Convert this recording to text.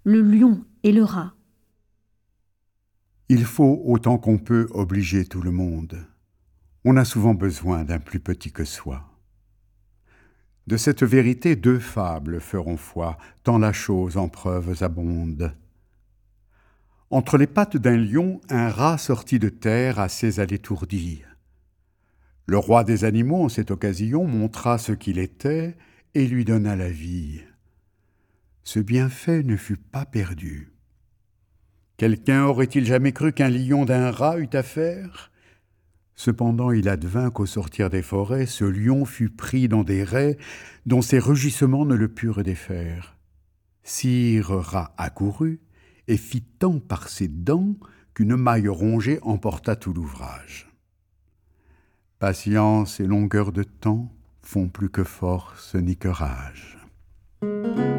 le lion et le rat. Il faut autant qu'on peut obliger tout le monde. On a souvent besoin d'un plus petit que soi. De cette vérité, 2 fables feront foi, tant la chose en preuves abonde. Entre les pattes d'un lion, un rat sorti de terre assez à l'étourdir. Le roi des animaux, en cette occasion, montra ce qu'il était et lui donna la vie. Ce bienfait ne fut pas perdu. Quelqu'un aurait-il jamais cru qu'un lion d'un rat eût affaire ? Cependant, il advint qu'au sortir des forêts, ce lion fut pris dans des rets dont ses rugissements ne le purent défaire. Sire rat accourut et fit tant par ses dents qu'une maille rongée emporta tout l'ouvrage. Patience et longueur de temps font plus que force ni que rage.